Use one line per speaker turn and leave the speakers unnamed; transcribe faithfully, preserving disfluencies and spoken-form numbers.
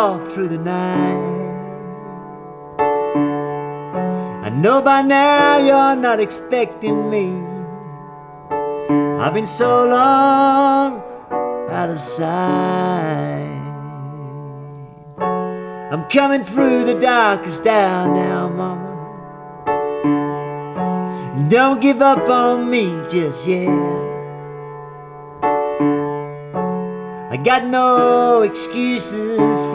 off through the night. I know by now you're not expecting me. I've been so long out of sight. I'm coming through the darkest hour now, mama. Don't give up on me just yet. I got no excuses